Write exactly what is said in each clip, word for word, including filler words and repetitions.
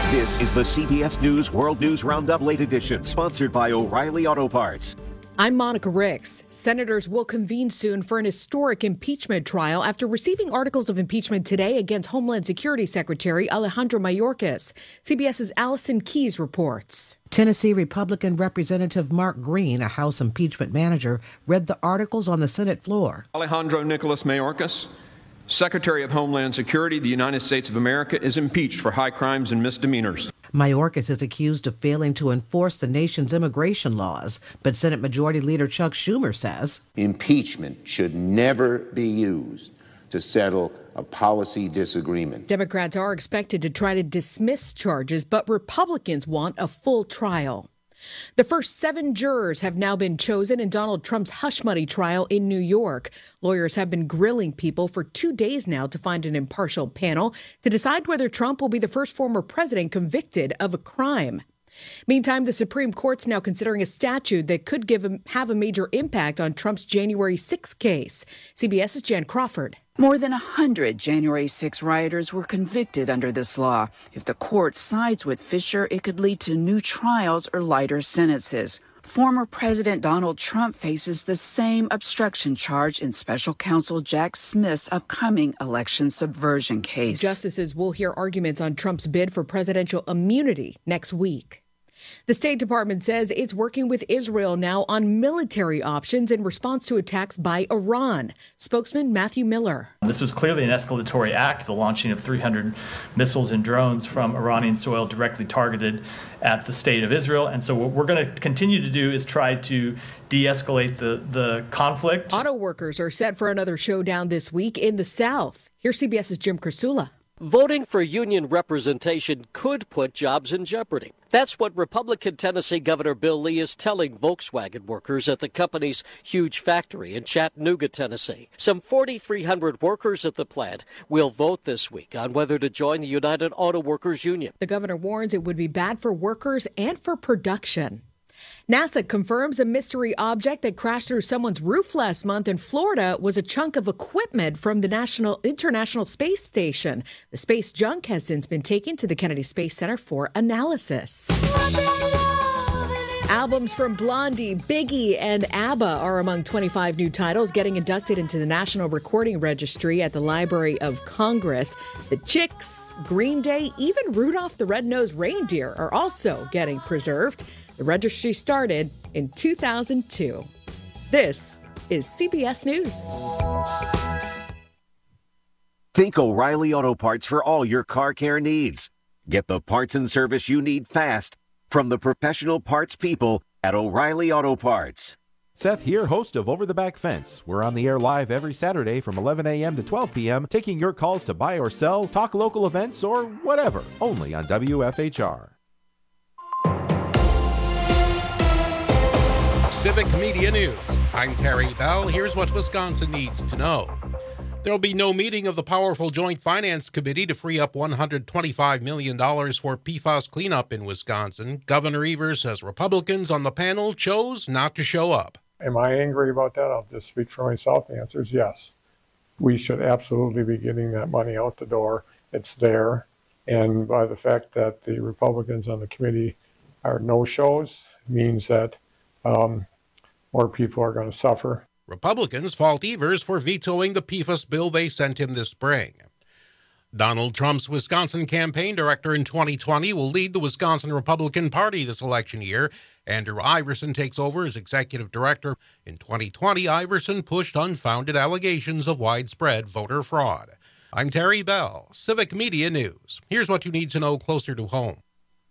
This is the C B S News World News Roundup Late Edition, sponsored by O'Reilly Auto Parts. I'm Monica Ricks. Senators will convene soon for an historic impeachment trial after receiving articles of impeachment today against Homeland Security Secretary Alejandro Mayorkas. CBS's Allison Keyes reports. Tennessee Republican Representative Mark Green, a House impeachment manager, read the articles on the Senate floor. Alejandro Nicholas Mayorkas, Secretary of Homeland Security of the United States of America, is impeached for high crimes and misdemeanors. Mayorkas is accused of failing to enforce the nation's immigration laws, but Senate Majority Leader Chuck Schumer says impeachment should never be used to settle a policy disagreement. Democrats are expected to try to dismiss charges, but Republicans want a full trial. The first seven jurors have now been chosen in Donald Trump's hush money trial in New York. Lawyers have been grilling people for two days now to find an impartial panel to decide whether Trump will be the first former president convicted of a crime. Meantime, the Supreme Court's now considering a statute that could give him, have a major impact on Trump's January sixth case. CBS's Jan Crawford. More than one hundred January sixth rioters were convicted under this law. If the court sides with Fisher, it could lead to new trials or lighter sentences. Former President Donald Trump faces the same obstruction charge in special counsel Jack Smith's upcoming election subversion case. Justices will hear arguments on Trump's bid for presidential immunity next week. The State Department says it's working with Israel now on military options in response to attacks by Iran. Spokesman Matthew Miller. This was clearly an escalatory act, the launching of three hundred missiles and drones from Iranian soil directly targeted at the state of Israel. And so what we're going to continue to do is try to de-escalate the, the conflict. Auto workers are set for another showdown this week in the South. Here's CBS's Jim Kursula. Voting for union representation could put jobs in jeopardy. That's what Republican Tennessee Governor Bill Lee is telling Volkswagen workers at the company's huge factory in Chattanooga, Tennessee. Some forty-three hundred workers at the plant will vote this week on whether to join the United Auto Workers Union. The governor warns it would be bad for workers and for production. NASA confirms a mystery object that crashed through someone's roof last month in Florida was a chunk of equipment from the National International Space Station. The space junk has since been taken to the Kennedy Space Center for analysis. Albums from Blondie, Biggie, and ABBA are among twenty-five new titles getting inducted into the National Recording Registry at the Library of Congress. The Chicks, Green Day, even Rudolph the Red-Nosed Reindeer are also getting preserved. The registry started in two thousand two. This is C B S News. Think O'Reilly Auto Parts for all your car care needs. Get the parts and service you need fast from the professional parts people at O'Reilly Auto Parts. Seth here, host of Over the Back Fence. We're on the air live every Saturday from eleven a.m. to twelve p.m., taking your calls to buy or sell, talk local events, or whatever, only on W F H R. Civic Media News. I'm Terry Bell. Here's what Wisconsin needs to know. There will be no meeting of the powerful Joint Finance Committee to free up one hundred twenty-five million dollars for P FAS cleanup in Wisconsin. Governor Evers says Republicans on the panel chose not to show up. Am I angry about that? I'll just speak for myself. The answer is yes. We should absolutely be getting that money out the door. It's there. And by the fact that the Republicans on the committee are no-shows means that um, more people are going to suffer. Republicans fault Evers for vetoing the P FAS bill they sent him this spring. Donald Trump's Wisconsin campaign director in twenty twenty will lead the Wisconsin Republican Party this election year. Andrew Iverson takes over as executive director. In twenty twenty, Iverson pushed unfounded allegations of widespread voter fraud. I'm Terry Bell, Civic Media News. Here's what you need to know closer to home.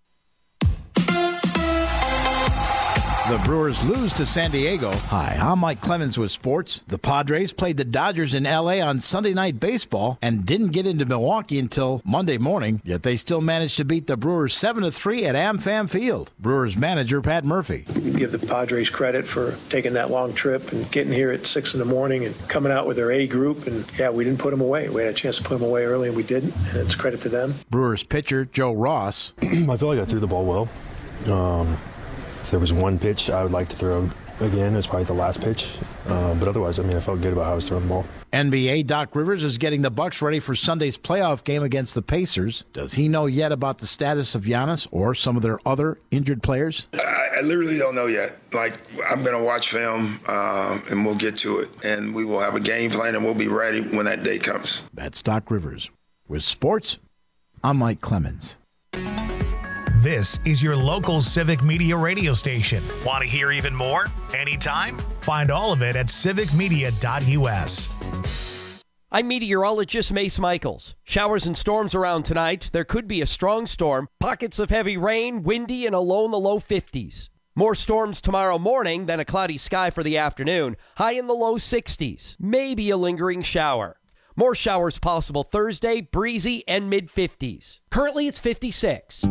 The Brewers lose to San Diego. Hi, I'm Mike Clemens with sports. The Padres played the Dodgers in L A on Sunday Night Baseball and didn't get into Milwaukee until Monday morning, yet they still managed to beat the Brewers seven to three at AmFam Field. Brewers manager Pat Murphy. You give the Padres credit for taking that long trip and getting here at six in the morning and coming out with their A group. And yeah, we didn't put them away. We had a chance to put them away early and we didn't. And it's credit to them. Brewers pitcher Joe Ross. I feel like I threw the ball well. Um, If there was one pitch I would like to throw again, it was probably the last pitch. Uh, but otherwise, I mean, I felt good about how I was throwing the ball. N B A Doc Rivers is getting the Bucks ready for Sunday's playoff game against the Pacers. Does he know yet about the status of Giannis or some of their other injured players? I, I literally don't know yet. Like, I'm going to watch film, uh, and we'll get to it. And we will have a game plan, and we'll be ready when that day comes. That's Doc Rivers. With sports, I'm Mike Clemens. This is your local Civic Media radio station. Want to hear even more? Anytime? Find all of it at civic media dot u s. I'm meteorologist Mace Michaels. Showers and storms around tonight. There could be a strong storm. Pockets of heavy rain, windy, and a low in the low fifties. More storms tomorrow morning, then a cloudy sky for the afternoon. High in the low sixties. Maybe a lingering shower. More showers possible Thursday, breezy and mid fifties. Currently it's fifty-six.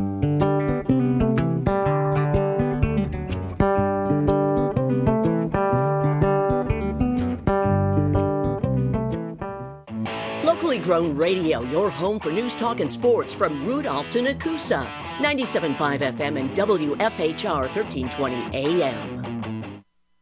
Locally grown radio, your home for news, talk, and sports from Rudolph to Nakusa. ninety-seven point five F M and W F H R thirteen twenty A M.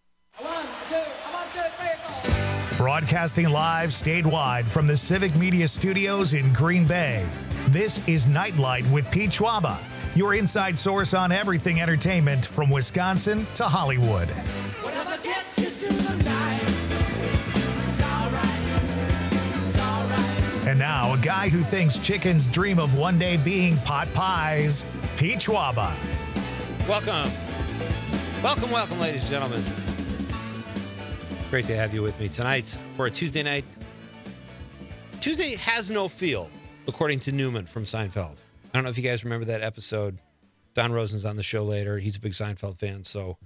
Broadcasting live statewide from the Civic Media Studios in Green Bay. This is Nightlight with Pete Schwaba, your inside source on everything entertainment from Wisconsin to Hollywood. Whatever gets you through the night, it's all right, it's all right. And now, a guy who thinks chickens dream of one day being pot pies, Pete Schwaba. Welcome. Welcome, welcome, ladies and gentlemen. Great to have you with me tonight for a Tuesday night. Tuesday has no feel, according to Newman from Seinfeld. I don't know if you guys remember that episode. Don Rosen's on the show later. He's a big Seinfeld fan, so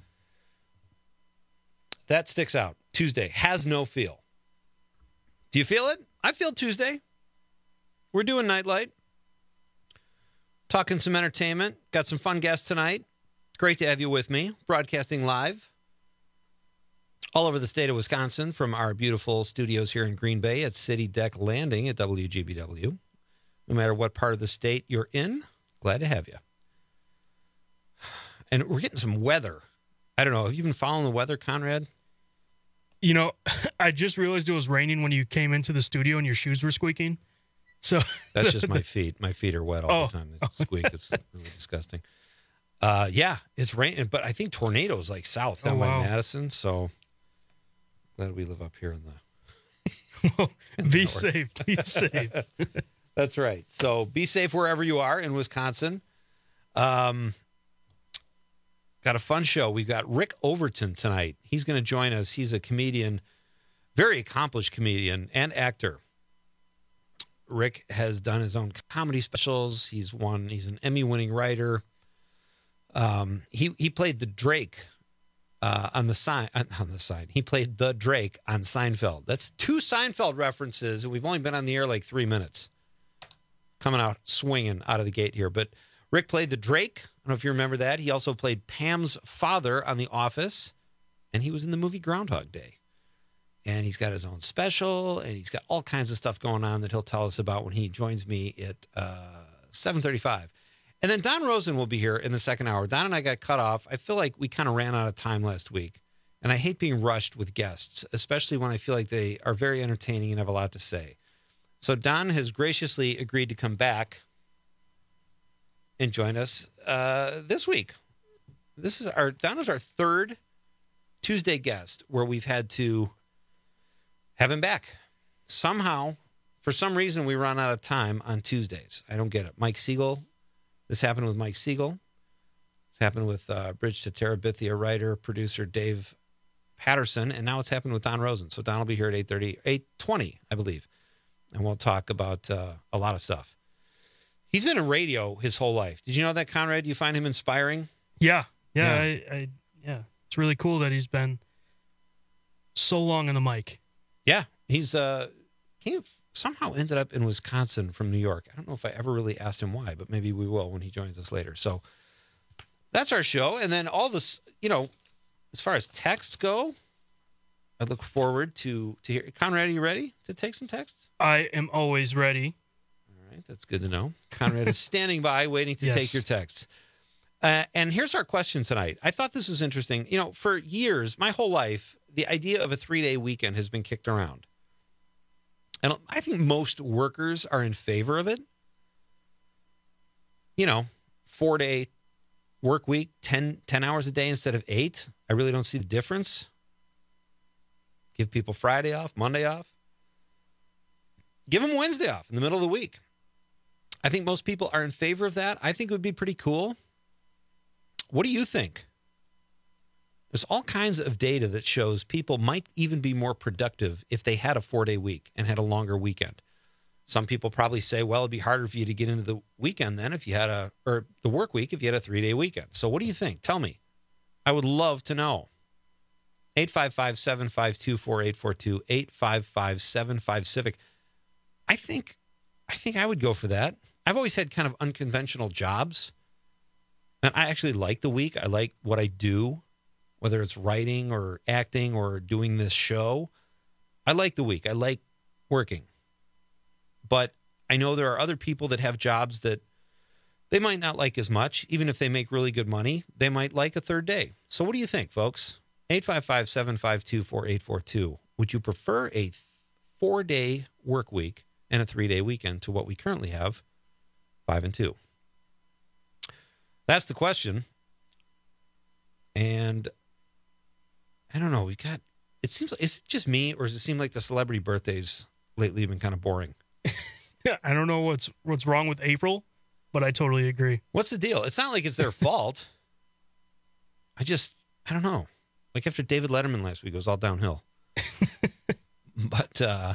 that sticks out. Tuesday has no feel. Do you feel it? I feel Tuesday. We're doing Nightlight. Talking some entertainment. Got some fun guests tonight. Great to have you with me. Broadcasting live all over the state of Wisconsin from our beautiful studios here in Green Bay at City Deck Landing at W G B W. No matter what part of the state you're in, glad to have you. And we're getting some weather. I don't know. Have you been following the weather, Conrad? You know, I just realized it was raining when you came into the studio and your shoes were squeaking. So that's just my feet. My feet are wet all oh. the time. They squeak. It's really disgusting. Uh, yeah, it's raining, but I think tornadoes like south down oh, wow. by Madison. So glad we live up here in the. Well, in be the safe. Be safe. That's right. So be safe wherever you are in Wisconsin. Um, got a fun show. We've got Rick Overton tonight. He's going to join us. He's a comedian, very accomplished comedian and actor. Rick has done his own comedy specials. He's won. He's an Emmy-winning writer. Um, he he played the Drake uh, on the sign on the side. He played the Drake on Seinfeld. That's two Seinfeld references, and we've only been on the air like three minutes. Coming out swinging out of the gate here, but Rick played the Drake. I don't know if you remember that. He also played Pam's father on The Office, and he was in the movie Groundhog Day. And he's got his own special, and he's got all kinds of stuff going on that he'll tell us about when he joins me at uh, seven thirty-five. And then Don Rosen will be here in the second hour. Don and I got cut off. I feel like we kind of ran out of time last week, and I hate being rushed with guests, especially when I feel like they are very entertaining and have a lot to say. So Don has graciously agreed to come back and join us uh, this week. This is our Don is our third Tuesday guest where we've had to have him back. Somehow, for some reason, we run out of time on Tuesdays. I don't get it. Mike Siegel. This happened with Mike Siegel. This happened with uh, Bridge to Terabithia writer, producer Dave Patterson, and now it's happened with Don Rosen. So Don will be here at eight thirty, eight twenty, I believe. And we'll talk about uh, a lot of stuff. He's been in radio his whole life. Did you know that, Conrad? Do you find him inspiring? Yeah. Yeah. yeah. I, I, yeah. It's really cool that he's been so long in the mic. Yeah. He's uh, he somehow ended up in Wisconsin from New York. I don't know if I ever really asked him why, but maybe we will when he joins us later. So that's our show. And then all this, you know, as far as texts go, I look forward to, to hear. Conrad, are you ready to take some texts? I am always ready. All right, that's good to know. Conrad is standing by, waiting to yes. take your texts. Uh, and here's our question tonight. I thought this was interesting. You know, for years, my whole life, the idea of a three-day weekend has been kicked around. And I think most workers are in favor of it. You know, four-day work week, ten, ten hours a day instead of eight. I really don't see the difference. Give people Friday off, Monday off. Give them Wednesday off in the middle of the week. I think most people are in favor of that. I think it would be pretty cool. What do you think? There's all kinds of data that shows people might even be more productive if they had a four-day week and had a longer weekend. Some people probably say, well, it'd be harder for you to get into the weekend then if you had a, or the work week if you had a three-day weekend. So what do you think? Tell me. I would love to know. eight five five, seven five two, four eight four two, eight five five, seven five, Civic. I think, I think I would go for that. I've always had kind of unconventional jobs. And I actually like the week. I like what I do, whether it's writing or acting or doing this show. I like the week. I like working. But I know there are other people that have jobs that they might not like as much. Even if they make really good money, they might like a third day. So what do you think, folks? eight five five, seven five two, four eight four two. Would you prefer a four-day work week and a three-day weekend to what we currently have, five and two? That's the question. And I don't know. We've got, it seems like, is it just me or does it seem like the celebrity birthdays lately have been kind of boring? Yeah, I don't know what's what's wrong with April, but I totally agree. What's the deal? It's not like it's their fault. I just, I don't know. Like after David Letterman last week, it was all downhill. But, uh,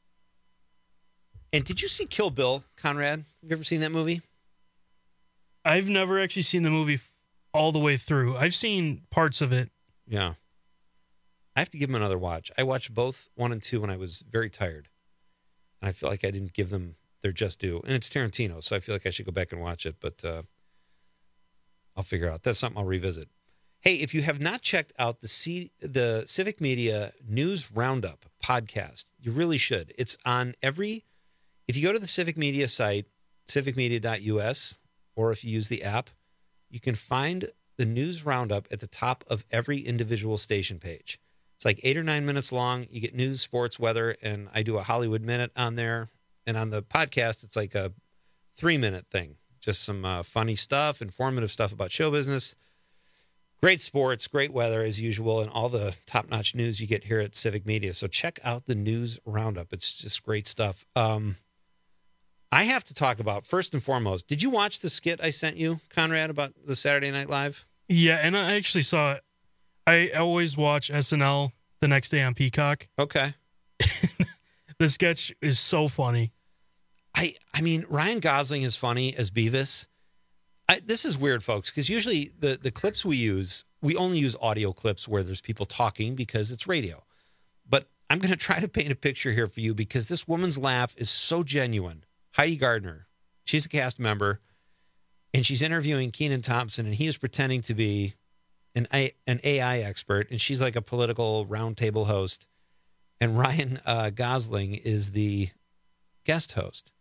and did you see Kill Bill, Conrad? Have you ever seen that movie? I've never actually seen the movie all the way through. I've seen parts of it. Yeah. I have to give them another watch. I watched both one and two when I was very tired. And I feel like I didn't give them their just due. And it's Tarantino, so I feel like I should go back and watch it. But uh, I'll figure out. That's something I'll revisit. Hey, if you have not checked out the C- the Civic Media News Roundup podcast, you really should. It's on every... If you go to the Civic Media site, civic media dot U S, or if you use the app, you can find the news roundup at the top of every individual station page. It's like eight or nine minutes long. You get news, sports, weather, and I do a Hollywood Minute on there. And on the podcast, it's like a three-minute thing. Just some uh, funny stuff, informative stuff about show business. Great sports, great weather as usual, and all the top-notch news you get here at Civic Media. So check out the news roundup. It's just great stuff. Um, I have to talk about, first and foremost, did you watch the skit I sent you, Conrad, about the Saturday Night Live? Yeah, and I actually saw it. I always watch S N L the next day on Peacock. Okay. The sketch is so funny. I I mean, Ryan Gosling is funny as Beavis. I, this is weird, folks, because usually the, the clips we use, we only use audio clips where there's people talking because it's radio. But I'm going to try to paint a picture here for you because this woman's laugh is so genuine. Heidi Gardner, she's a cast member, and she's interviewing Kenan Thompson, and he is pretending to be an A, an A I expert, and she's like a political roundtable host. And Ryan uh, Gosling is the guest host.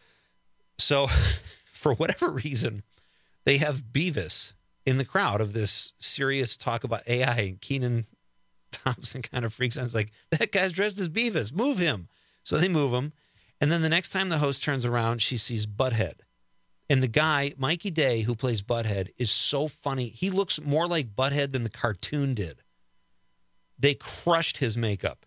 So for whatever reason, they have Beavis in the crowd of this serious talk about A I, and Kenan Thompson kind of freaks out. It's like, that guy's dressed as Beavis. Move him. So they move him. And then the next time the host turns around, she sees Butthead. And the guy, Mikey Day, who plays Butthead, is so funny. He looks more like Butthead than the cartoon did. They crushed his makeup.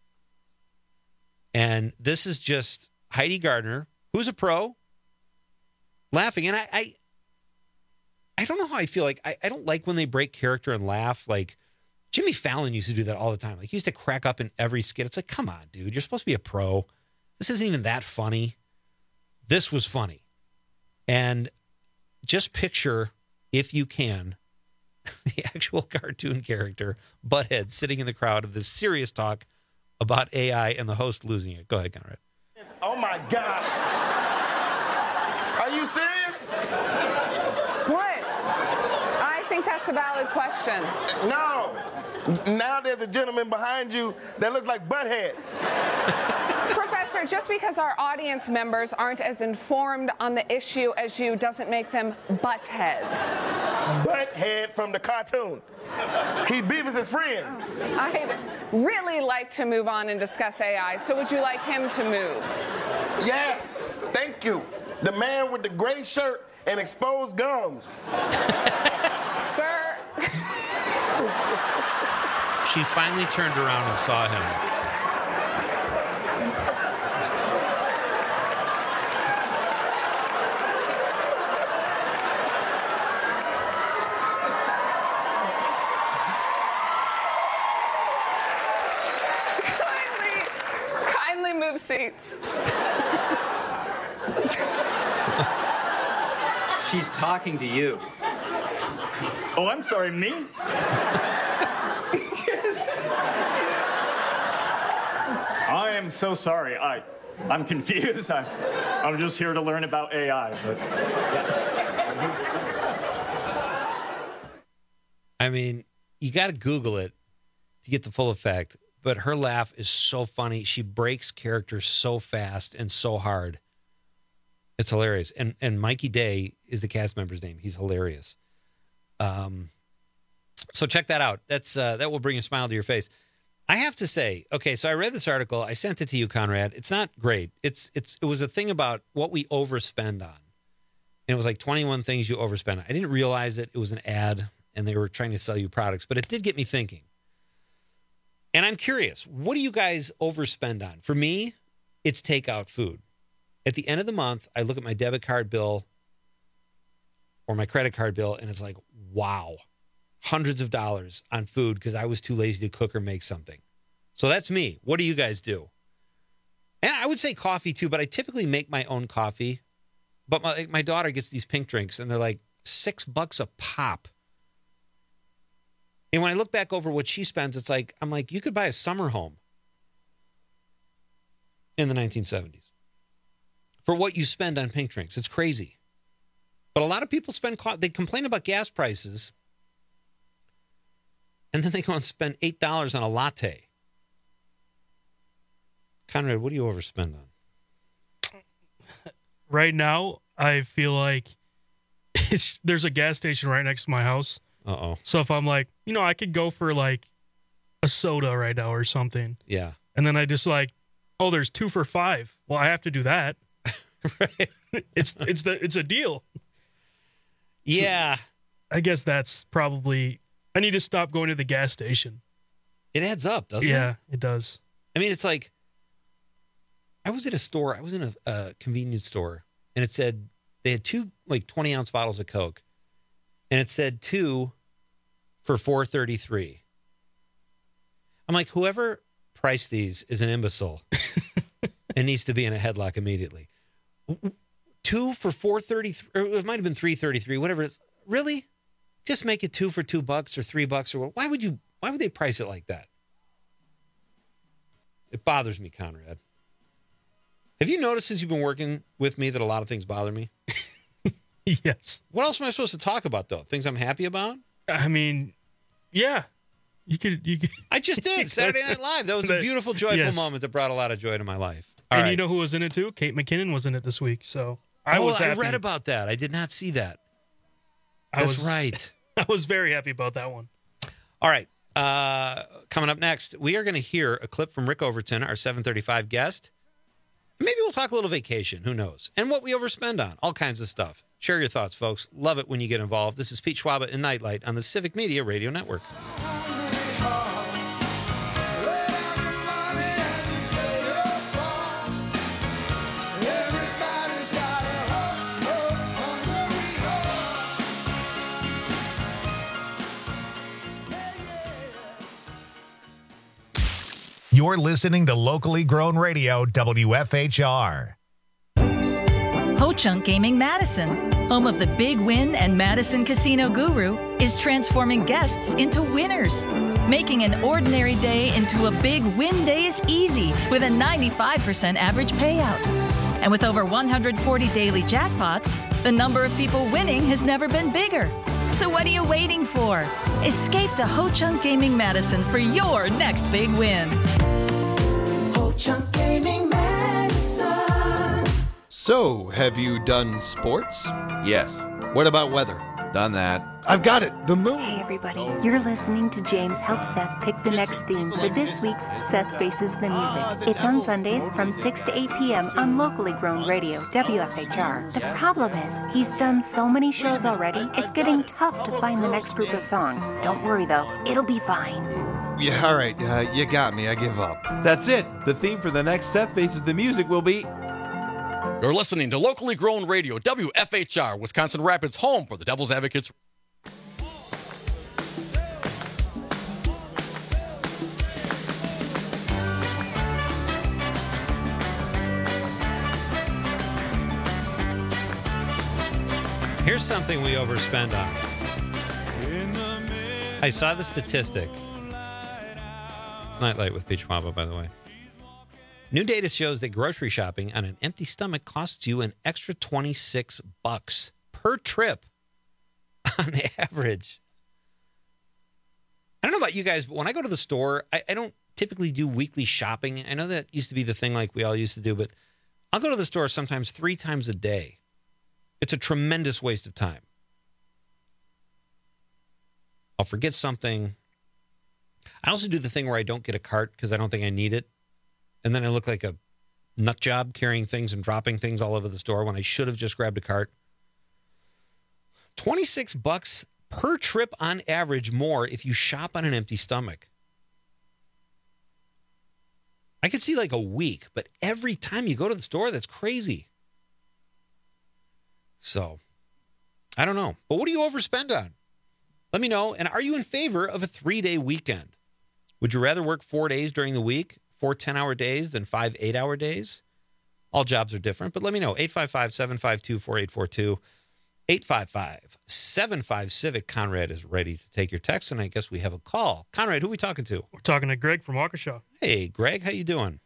And this is just Heidi Gardner, who's a pro, laughing. And I I, I don't know how I feel. Like I, I don't like when they break character and laugh. Like Jimmy Fallon used to do that all the time. Like he used to crack up in every skit. It's like, come on, dude. You're supposed to be a pro. This isn't even that funny. This was funny. And just picture, if you can, the actual cartoon character, Butthead, sitting in the crowd of this serious talk about A I and the host losing it. Go ahead, Conrad. Oh, my God. Are you serious? What? I think that's a valid question. No. Now there's a gentleman behind you that looks like Butthead. Professor Professor, just because our audience members aren't as informed on the issue as you doesn't make them buttheads. Butthead from the cartoon. He's Beavis' friend. I'd really like to move on and discuss A I, so would you like him to move? Yes, thank you. The man with the gray shirt and exposed gums. Sir. She finally turned around and saw him. Move seats. She's talking to you. Oh, I'm sorry, me? Yes. I am so sorry. I, I'm confused. I, I'm just here to learn about A I. But I mean, you got to Google it to get the full effect. But her laugh is so funny. She breaks character so fast and so hard. It's hilarious. And and Mikey Day is the cast member's name. He's hilarious. Um, so check that out. That's uh, that will bring a smile to your face. I have to say, okay, so I read this article. I sent it to you, Conrad. It's not great. It's it's it was a thing about what we overspend on. And it was like twenty-one things you overspend on. I didn't realize it. It was an ad, and they were trying to sell you products. But it did get me thinking. And I'm curious, what do you guys overspend on? For me, it's takeout food. At the end of the month, I look at my debit card bill or my credit card bill, and it's like, wow, hundreds of dollars on food because I was too lazy to cook or make something. So that's me. What do you guys do? And I would say coffee too, but I typically make my own coffee. But my, my daughter gets these pink drinks, and they're like six bucks a pop. And when I look back over what she spends, it's like, I'm like, you could buy a summer home in the nineteen seventies for what you spend on pink drinks. It's crazy. But a lot of people spend, they complain about gas prices, and then they go and spend eight dollars on a latte. Conrad, what do you overspend on? Right now, I feel like it's, there's a gas station right next to my house. Uh-oh. So if I'm like, you know, I could go for like a soda right now or something. Yeah. And then I just like, oh, there's two for five. Well, I have to do that. Right. It's it's the it's a deal. Yeah. So I guess that's probably, I need to stop going to the gas station. It adds up, doesn't yeah, it? Yeah, it does. I mean, it's like, I was at a store, I was in a, a convenience store, and it said they had two like twenty ounce bottles of Coke, and it said two for four thirty-three. I'm like, whoever priced these is an imbecile and needs to be in a headlock immediately. Two for four thirty-three, or it might have been three thirty-three, whatever it is. Really? Just make it two for two bucks or three bucks or what? Why would you? Why would they price it like that? It bothers me, Conrad. Have you noticed since you've been working with me that a lot of things bother me? Yes. What else am I supposed to talk about, though? Things I'm happy about? I mean, yeah. You could. You could. I just did. Saturday Night Live. That was a beautiful, joyful yes. moment that brought a lot of joy to my life. All and right. you know who was in it, too? Kate McKinnon was in it this week. So I oh, was happy. I read about that. I did not see that. I That's was, right. I was very happy about that one. All right. Uh, coming up next, we are going to hear a clip from Rick Overton, our seven thirty-five guest. Maybe we'll talk a little vacation. Who knows? And what we overspend on. All kinds of stuff. Share your thoughts, folks. Love it when you get involved. This is Pete Schwaba in Nightlight on the Civic Media Radio Network. You're listening to locally grown radio, W F H R. Ho Chunk Gaming Madison, home of the Big Win and Madison Casino Guru, is transforming guests into winners, making an ordinary day into a Big Win Days easy with a ninety-five percent average payout. And with over one hundred forty daily jackpots, the number of people winning has never been bigger. So what are you waiting for? Escape to Ho Chunk Gaming Madison for your next big win. Ho Chunk Gaming Madison. So, have you done sports? Yes. What about weather? Done that. I've got it. The moon. Hey, everybody. You're listening to James help Seth pick the next theme for this week's Seth Faces the Music. It's on Sundays from six to eight p.m. on locally grown radio, W F H R. The problem is, he's done so many shows already, it's getting tough to find the next group of songs. Don't worry, though. It'll be fine. Yeah, all right. Uh, you got me. I give up. That's it. The theme for the next Seth Faces the Music will be... You're listening to locally grown radio, W F H R, Wisconsin Rapids, home for the Devil's Advocates. Here's something we overspend on. I saw the statistic. It's Nightlight with Peach Wamba, by the way. New data shows that grocery shopping on an empty stomach costs you an extra twenty-six bucks per trip on average. I don't know about you guys, but when I go to the store, I, I don't typically do weekly shopping. I know that used to be the thing like we all used to do, but I'll go to the store sometimes three times a day. It's a tremendous waste of time. I'll forget something. I also do the thing where I don't get a cart because I don't think I need it. And then I look like a nut job carrying things and dropping things all over the store when I should have just grabbed a cart. twenty-six bucks per trip on average more if you shop on an empty stomach. I could see like a week, but every time you go to the store, that's crazy. So, I don't know. But what do you overspend on? Let me know. And are you in favor of a three-day weekend? Would you rather work four days during the week, four ten-hour days, than five eight-hour days? All jobs are different, but let me know. eight five five, seven five two, four eight four two. eight five five, seven five, Civic. Conrad is ready to take your text, and I guess we have a call. Conrad, who are we talking to? We're talking to Greg from Waukesha. Hey, Greg, how you doing?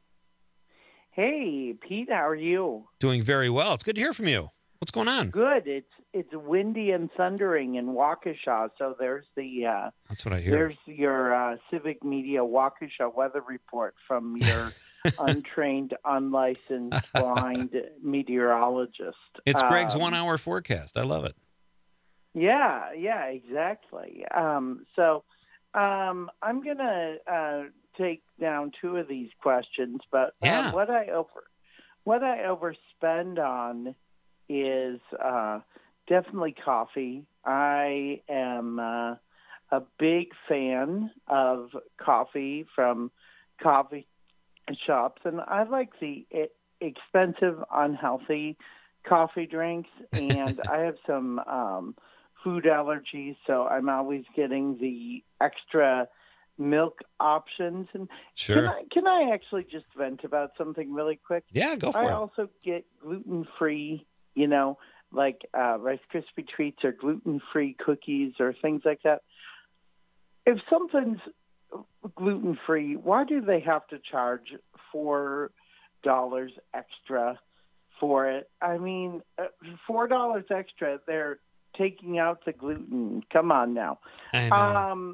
Hey, Pete, how are you? Doing very well. It's good to hear from you. What's going on? Good. It's it's windy and thundering in Waukesha, so there's the uh, That's what I hear. There's your uh, Civic Media Waukesha weather report from your untrained, unlicensed, blind meteorologist. It's Greg's Um, one-hour forecast. I love it. Yeah, yeah, exactly. Um, so um, I'm going to uh, take down two of these questions, but uh, Yeah. what I over what I overspend on is uh, definitely coffee. I am uh, a big fan of coffee from coffee shops, and I like the e- expensive, unhealthy coffee drinks, and I have some um, food allergies, so I'm always getting the extra milk options. And Sure. can I, can I actually just vent about something really quick? Yeah, go for I it. also get gluten-free, you know, like uh, Rice Krispie treats or gluten-free cookies or things like that. If something's gluten-free, why do they have to charge four dollars extra for it? I mean, uh, four dollars extra, they're taking out the gluten. Come on now. I know. Um,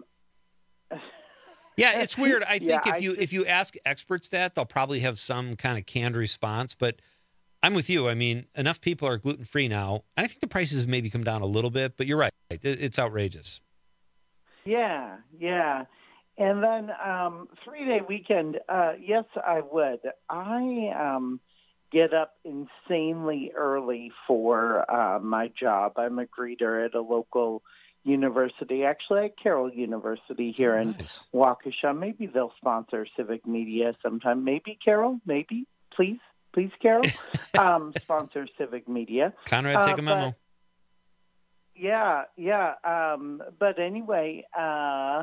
Yeah, it's weird. I think Yeah, if I you just- if you ask experts that, they'll probably have some kind of canned response. But I'm with you. I mean, enough people are gluten free now, and I think the prices have maybe come down a little bit. But you're right; it, it's outrageous. Yeah, yeah. And then um, three-day weekend, uh, yes, I would. I um, get up insanely early for uh, my job. I'm a greeter at a local university, actually at Carroll University here in Waukesha. Maybe they'll sponsor Civic Media sometime. Maybe, Carroll, maybe. Please, please, Carroll, um, sponsor Civic Media. Conrad, take Uh, a memo. but- Yeah, yeah. Um, but anyway, uh,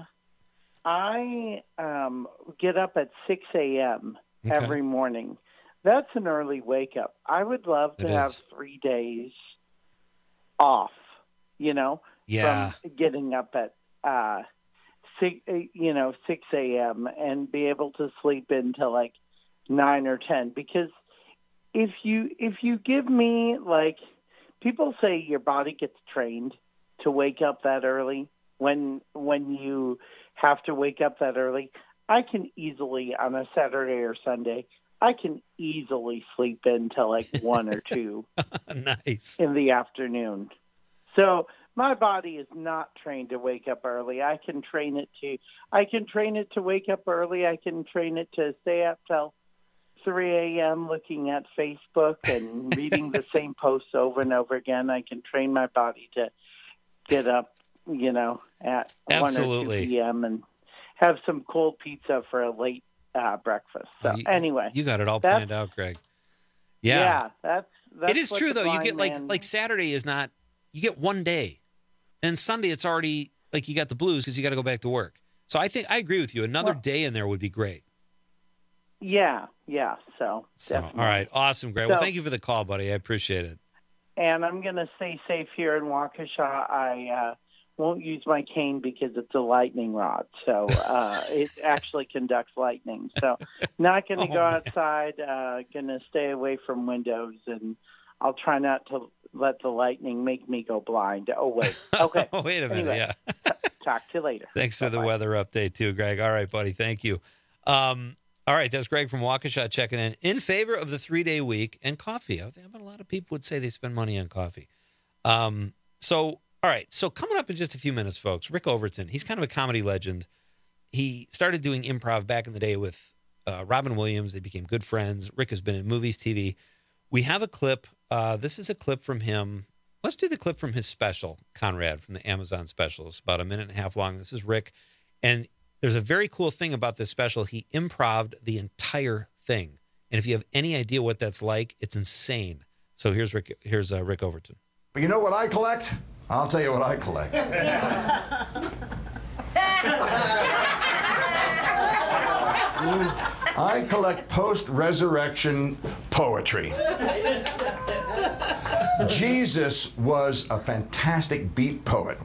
I um, get up at six a.m. Okay. every morning. That's an early wake up. I would love to It have is. three days off, you know, Yeah. from getting up at, uh, six, you know, six a.m. and be able to sleep until like nine or ten. Because if you if you give me like, people say your body gets trained to wake up that early. When when you have to wake up that early, I can easily on a Saturday or Sunday, I can easily sleep in till like one or two Nice. in the afternoon. So my body is not trained to wake up early. I can train it to I can train it to wake up early. I can train it to stay up till three a.m. looking at Facebook and reading the same posts over and over again. I can train my body to get up, you know, at Absolutely. one or two p.m. and have some cold pizza for a late uh, breakfast. So Oh, you, anyway, you got it all that's- planned out, Greg. Yeah, yeah, that's, that's it is what true the though. You blind get like man- like Saturday is not. You get one day, and Sunday it's already like you got the blues because you got to go back to work. So I think I agree with you. Another Well- day in there would be great. Yeah, yeah. So, So, definitely. all right, awesome, Greg. Well, So- thank you for the call, buddy. I appreciate it. And I'm going to stay safe here in Waukesha. I uh, won't use my cane because it's a lightning rod. So uh, it actually conducts lightning. So not going to Oh, go man. outside. Uh, going to stay away from windows. And I'll try not to let the lightning make me go blind. Oh, wait. Okay. Oh, wait a minute. Anyway, Yeah. talk to you later. Thanks for the weather update too, Greg. All right, buddy. Thank you. Um, all right, that's Greg from Waukesha checking in in favor of the three-day week and coffee. I think a lot of people would say they spend money on coffee. Um, so, all right. So coming up in just a few minutes, folks, Rick Overton. He's kind of a comedy legend. He started doing improv back in the day with uh, Robin Williams. They became good friends. Rick has been in movies, T V. We have a clip. Uh, this is a clip from him. Let's do the clip from his special, Conrad, from the Amazon special. It's about a minute and a half long. This is Rick. And there's a very cool thing about this special. He improv'd the entire thing. And if you have any idea what that's like, it's insane. So here's Rick, here's uh, Rick Overton. But you know what I collect? I'll tell you what I collect. I collect post-resurrection poetry. Jesus was a fantastic beat poet.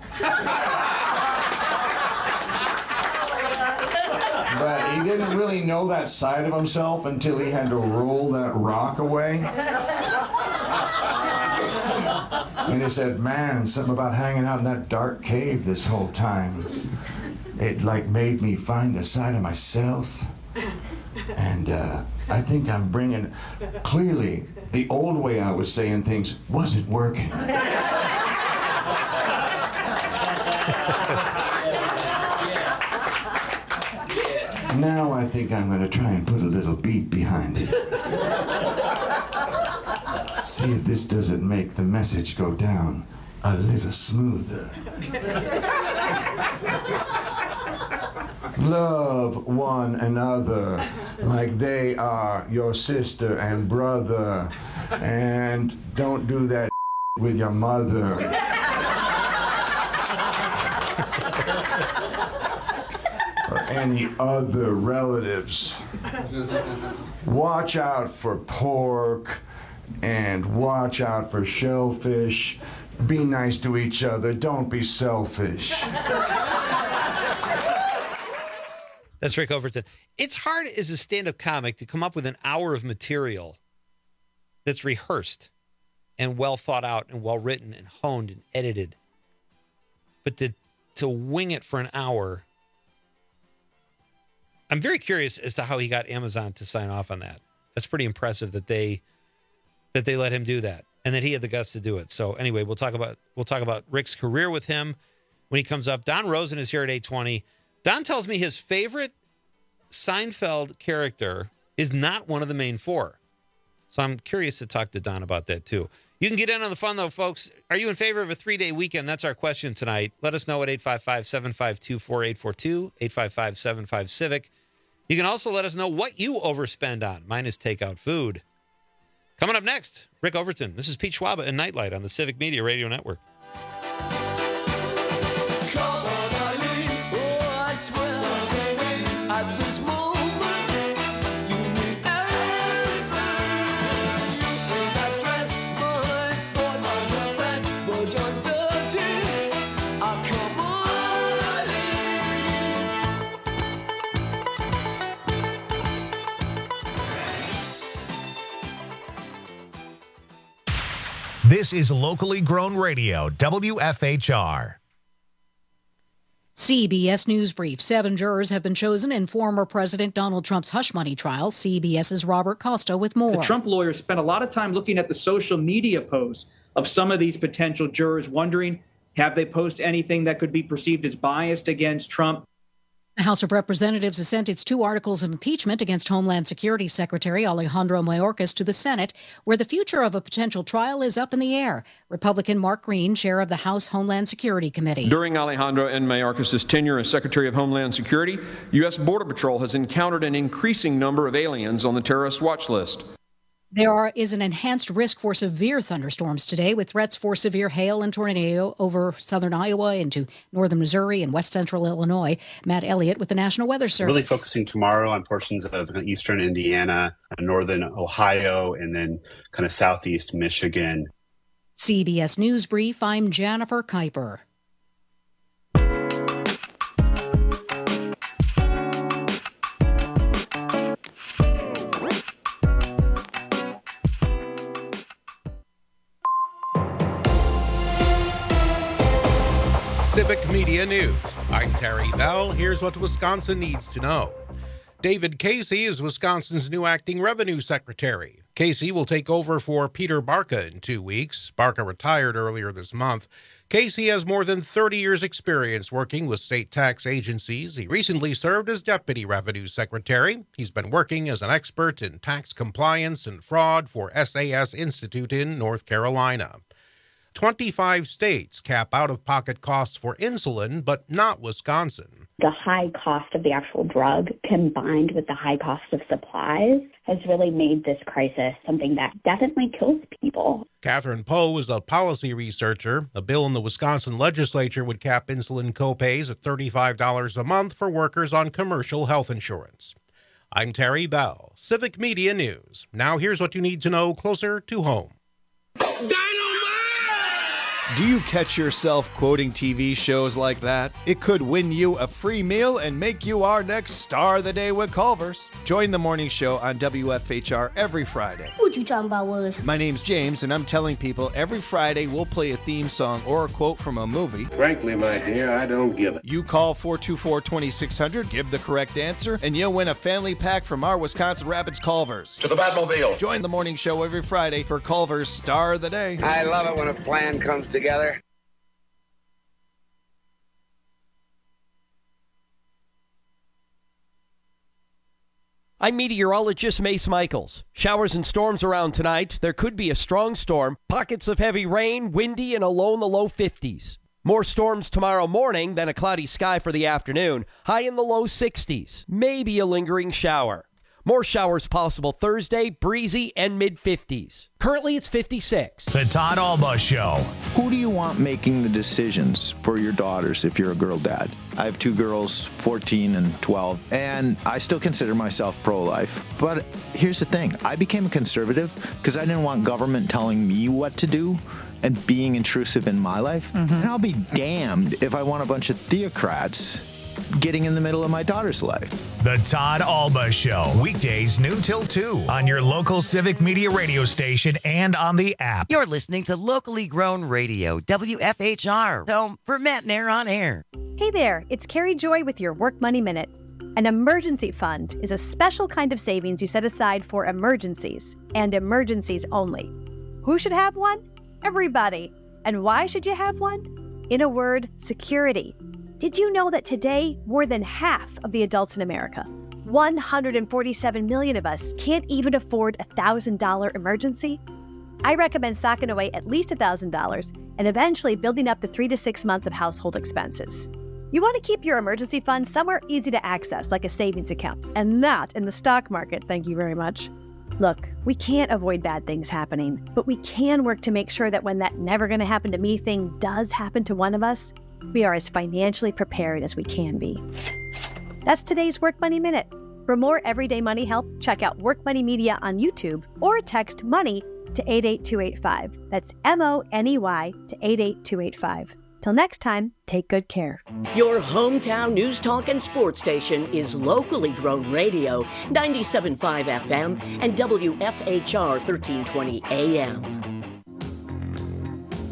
But he didn't really know that side of himself until he had to roll that rock away. And he said, man, something about hanging out in that dark cave this whole time. It like made me find a side of myself. And uh, I think I'm bringing, clearly, the old way I was saying things wasn't working. Now I think I'm going to try and put a little beat behind it. See if this doesn't make the message go down a little smoother. Love one another like they are your sister and brother. And don't do that with your mother. Or any other relatives. Watch out for pork and watch out for shellfish. Be nice to each other. Don't be selfish. That's Rick Overton. It's hard as a stand-up comic to come up with an hour of material that's rehearsed and well thought out and well written and honed and edited. But to to wing it for an hour, I'm very curious as to how he got Amazon to sign off on that. That's pretty impressive that they that they let him do that and that he had the guts to do it. So anyway, we'll talk about we'll talk about Rick's career with him when he comes up. Don Rosen is here at eight twenty. Don tells me his favorite Seinfeld character is not one of the main four. So I'm curious to talk to Don about that too. You can get in on the fun though, folks. Are you in favor of a three-day weekend? That's our question tonight. Let us know at eight five five, seven five two, four eight four two, eight five five, seven five, Civic. You can also let us know what you overspend on. Mine is takeout food. Coming up next, Rick Overton. This is Pete Schwaba and Nightlight on the Civic Media Radio Network. I swear at this moment you mean everything. In that dress, my thoughts are the best, but you're dirty. Oh, come This is locally grown radio, W F H R. C B S News Brief. Seven jurors have been chosen in former President Donald Trump's hush money trial. CBS's Robert Costa with more. The Trump lawyers spent a lot of time looking at the social media posts of some of these potential jurors, wondering, have they posted anything that could be perceived as biased against Trump? The House of Representatives has sent its two articles of impeachment against Homeland Security Secretary Alejandro Mayorkas to the Senate, where the future of a potential trial is up in the air. Republican Mark Green, chair of the House Homeland Security Committee. During Alejandro and Mayorkas' tenure as Secretary of Homeland Security, U S. Border Patrol has encountered an increasing number of aliens on the terrorist watch list. There are, is an enhanced risk for severe thunderstorms today, with threats for severe hail and tornado over southern Iowa into northern Missouri and west central Illinois. Matt Elliott with the National Weather Service. Really focusing tomorrow on portions of eastern Indiana, northern Ohio, and then kind of southeast Michigan. C B S News Brief, I'm Jennifer Kuiper. Civic Media News. I'm Terry Bell. Here's what Wisconsin needs to know. David Casey is Wisconsin's new acting revenue secretary. Casey will take over for Peter Barca in two weeks. Barca retired earlier this month. Casey has more than thirty years' experience working with state tax agencies. He recently served as deputy revenue secretary. He's been working as an expert in tax compliance and fraud for S A S Institute in North Carolina. twenty-five states cap out-of-pocket costs for insulin, but not Wisconsin. The high cost of the actual drug combined with the high cost of supplies has really made this crisis something that definitely kills people. Catherine Poe is a policy researcher. A bill in the Wisconsin legislature would cap insulin copays at thirty-five dollars a month for workers on commercial health insurance. I'm Terry Bell, Civic Media News. Now here's what you need to know closer to home. Do you catch yourself quoting T V shows like that? It could win you a free meal and make you our next star of the day with Culver's. Join the morning show on W F H R every Friday. What you talking about, Willis? My name's James, and I'm telling people every Friday we'll play a theme song or a quote from a movie. Frankly, my dear, I don't give it. You call four two four, two six zero zero, give the correct answer, and you'll win a family pack from our Wisconsin Rapids Culver's. To the Batmobile. Join the morning show every Friday for Culver's Star of the Day. I love it when a plan comes together. together. I'm meteorologist Mace Michaels. Showers and storms around tonight. There could be a strong storm. Pockets of heavy rain, windy, and a low in the low fifties. More storms tomorrow morning, then a cloudy sky for the afternoon. High in the low sixties. Maybe a lingering shower. More showers possible Thursday, breezy and mid-fifties. Currently, it's fifty-six. The Todd Alba Show. Who do you want making the decisions for your daughters if you're a girl dad? I have two girls, fourteen and twelve, and I still consider myself pro-life. But here's the thing. I became a conservative because I didn't want government telling me what to do and being intrusive in my life. Mm-hmm. And I'll be damned if I want a bunch of theocrats getting in the middle of my daughter's life. The Todd Alba Show, weekdays noon till two on your local Civic Media radio station and on the app. You're listening to locally grown radio, W F H R, home for Matt and Air on Air. Hey there, it's Carrie Joy with your Work Money Minute. An emergency fund is a special kind of savings you set aside for emergencies, and emergencies only. Who should have one? Everybody. And why should you have one? In a word, security. Did you know that today, more than half of the adults in America, one hundred forty-seven million of us, can't even afford a one thousand dollars emergency? I recommend socking away at least one thousand dollars and eventually building up to three to six months of household expenses. You want to keep your emergency fund somewhere easy to access, like a savings account, and not in the stock market, thank you very much. Look, we can't avoid bad things happening, but we can work to make sure that when that never gonna happen to me thing does happen to one of us, we are as financially prepared as we can be. That's today's Work Money Minute. For more everyday money help, check out Work Money Media on YouTube or text MONEY to eight eight two eight five. That's M O N E Y to eight eight two eight five. Till next time, take good care. Your hometown news talk and sports station is locally grown radio, ninety-seven point five F M and W F H R thirteen twenty A M.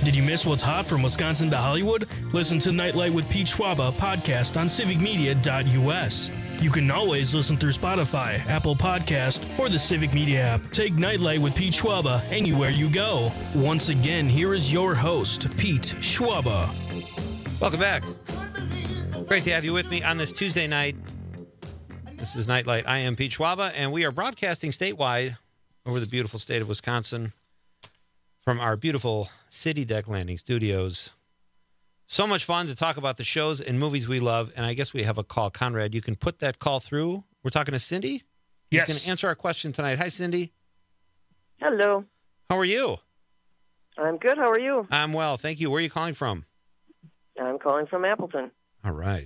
Did you miss what's hot from Wisconsin to Hollywood? Listen to Nightlight with Pete Schwaba podcast on civic media dot U S. You can always listen through Spotify, Apple Podcast, or the Civic Media app. Take Nightlight with Pete Schwaba anywhere you go. Once again, here is your host, Pete Schwaba. Welcome back. Great to have you with me on this Tuesday night. This is Nightlight. I am Pete Schwaba, and we are broadcasting statewide over the beautiful state of Wisconsin from our beautiful City Deck Landing studios. So much fun to talk about the shows and movies we love, and I guess we have a call. Conrad, you can put that call through. We're talking to Cindy? Yes. She's going to answer our question tonight. Hi, Cindy. Hello. How are you? I'm good. How are you? I'm well, thank you. Where are you calling from? I'm calling from Appleton. All right.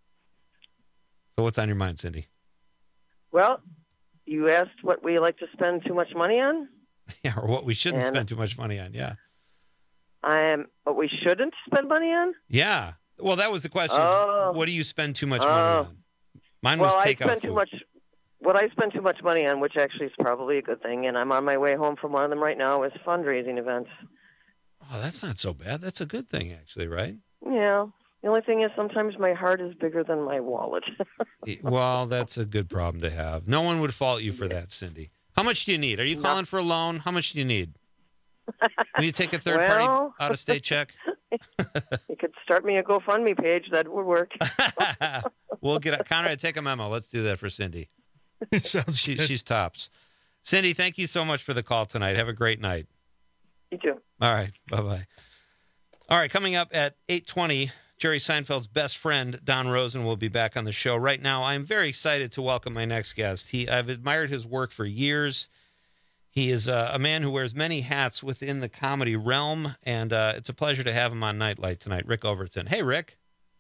So what's on your mind, Cindy? Well, you asked what we like to spend too much money on? Yeah, or what we shouldn't And- spend too much money on, yeah. I am what we shouldn't spend money on? Yeah. Well, that was the question. is, Oh. What do you spend too much Oh. money on? Mine well, was I takeout spend food. too much. What I spend too much money on, which actually is probably a good thing, and I'm on my way home from one of them right now, is fundraising events. Oh, that's not so bad. That's a good thing, actually, right? Yeah. The only thing is sometimes my heart is bigger than my wallet. Well, that's a good problem to have. No one would fault you for that, Cindy. How much do you need? Are you No. calling for a loan? How much do you need? Will you take a third-party Well- out-of-state check? You could start me a GoFundMe page. That would work. We'll get Conrad, take a memo. Let's do that for Cindy. Sounds she, good. She's tops. Cindy, thank you so much for the call tonight. Have a great night. You too. All right. Bye-bye. All right. Coming up at eight twenty, Jerry Seinfeld's best friend, Don Rosen, will be back on the show. Right now, I'm very excited to welcome my next guest. He, I've admired his work for years. He is uh, a man who wears many hats within the comedy realm, and uh, it's a pleasure to have him on Nightlight tonight, Rick Overton. Hey, Rick.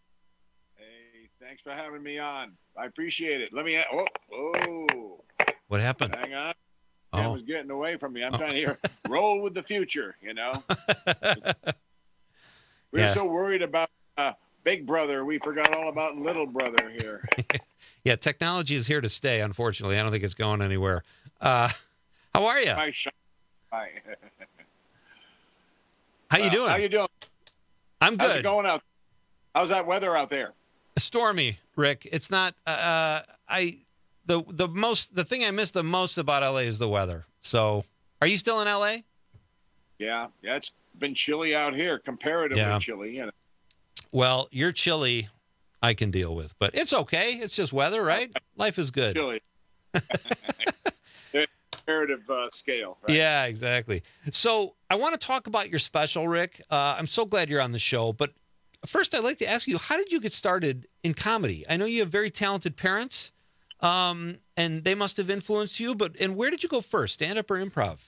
Hey, thanks for having me on. I appreciate it. Let me. Ha- oh, whoa. What happened? Hang on. Oh. That was getting away from me. I'm Oh. trying to hear roll with the future. You know. We're Yeah. so worried about uh, Big Brother, we forgot all about Little Brother here. Yeah, technology is here to stay, unfortunately. I don't think it's going anywhere. Uh, how are you? Hi, Sean. Hi. How you Uh, doing? How you doing? I'm How's it good. going out? How's that weather out there? Stormy, Rick. It's not. Uh, I the the most the thing I miss the most about L A is the weather. So, are you still in L A? Yeah, yeah. It's been chilly out here, comparatively Yeah. chilly. You know. Well, you're chilly. I can deal with, but it's okay. It's just weather, right? Life is good. Chilly. Comparative uh, scale. Right? Yeah, exactly. So I want to talk about your special, Rick. Uh, I'm so glad you're on the show. But first, I'd like to ask you, how did you get started in comedy? I know you have very talented parents, um, and they must have influenced you. But and where did you go first, stand up or improv?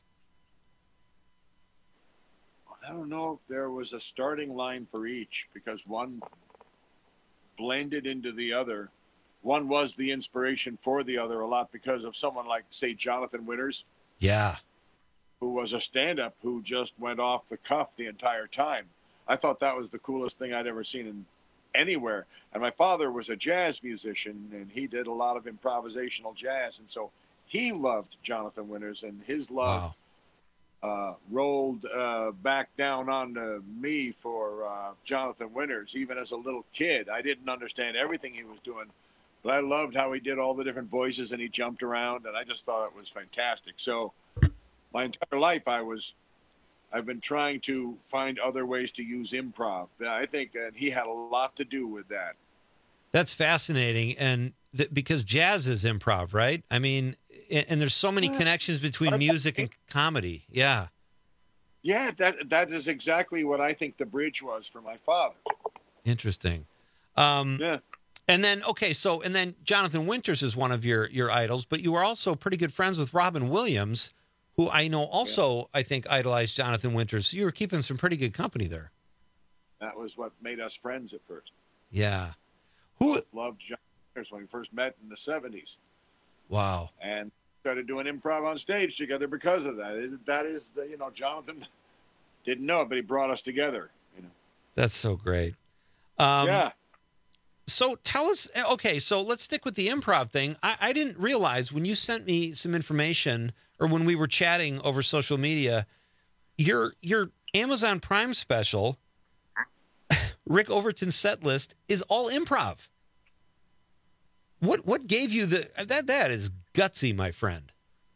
I don't know if there was a starting line for each because one blended into the other. One was the inspiration for the other a lot because of someone like, say, Jonathan Winters, Yeah. who was a stand-up who just went off the cuff the entire time. I thought that was the coolest thing I'd ever seen in anywhere. And my father was a jazz musician, and he did a lot of improvisational jazz. And so he loved Jonathan Winters, and his love uh, rolled uh, back down onto me for uh, Jonathan Winters. Even as a little kid, I didn't understand everything he was doing, but I loved how he did all the different voices and he jumped around, and I just thought it was fantastic. So my entire life, I was, I've been trying to find other ways to use improv. I think that he had a lot to do with that. That's fascinating, and th- because jazz is improv, right? I mean, and, and there's so many connections between music and comedy. Yeah. Yeah, that that is exactly what I think the bridge was for my father. Interesting. Um, yeah. And then, okay, so, and then Jonathan Winters is one of your, your idols, but you were also pretty good friends with Robin Williams, who I know also, yeah. I think, idolized Jonathan Winters. So you were keeping some pretty good company there. That was what made us friends at first. Yeah. Who Both loved John Winters when we first met in the seventies. Wow. And started doing improv on stage together because of that. That is, the, you know, Jonathan didn't know it, but he brought us together. You know. That's so great. Um, yeah. So tell us, okay, so let's stick with the improv thing. I, I didn't realize when you sent me some information or when we were chatting over social media, your your Amazon Prime special, Rick Overton's set list is all improv. What what gave you the that that is gutsy, my friend.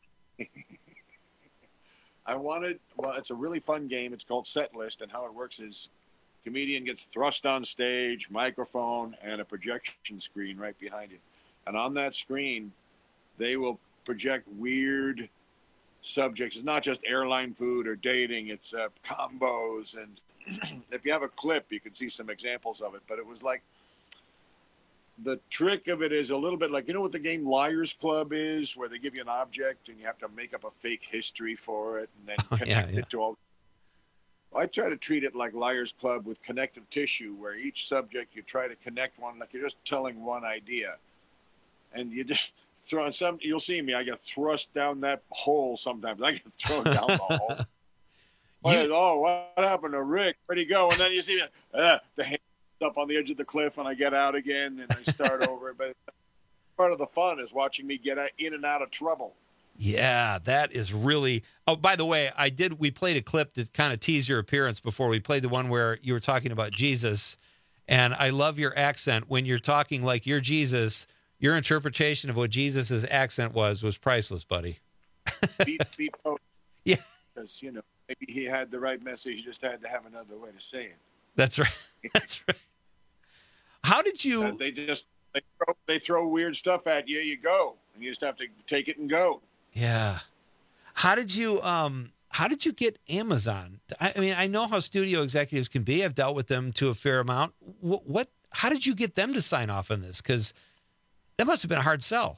I wanted, well, it's a really fun game. It's called Set List, and how it works is comedian gets thrust on stage, microphone, and a projection screen right behind you. And on that screen, they will project weird subjects. It's not just airline food or dating. It's uh, combos. And if you have a clip, you can see some examples of it. But it was like, the trick of it is a little bit like, you know what the game Liars Club is, where they give you an object and you have to make up a fake history for it and then Oh, connect yeah, yeah. it to all. I try to treat it like Liars Club with connective tissue, where each subject you try to connect one, like you're just telling one idea. And you just throw in some, you'll see me, I get thrust down that hole sometimes. I get thrown down the hole. What, oh, what happened to Rick? Where'd he go? And then you see me, uh, the hand up on the edge of the cliff and I get out again and I start over. But part of the fun is watching me get in and out of trouble. Yeah, that is really. Oh, by the way, I did. We played a clip to kind of tease your appearance before. We played the one where you were talking about Jesus, and I love your accent when you're talking like you're Jesus. Your interpretation of what Jesus's accent was was priceless, buddy. Beat, beat, oh, yeah, because you know maybe he had the right message. He just had to have another way to say it. That's right. That's right. How did you? Uh, they just they throw, they throw weird stuff at you. You go, and you just have to take it and go. Yeah. How did you um how did you get Amazon? I, I mean, I know how studio executives can be. I've dealt with them to a fair amount. What, what how did you get them to sign off on this? Because that must have been a hard sell.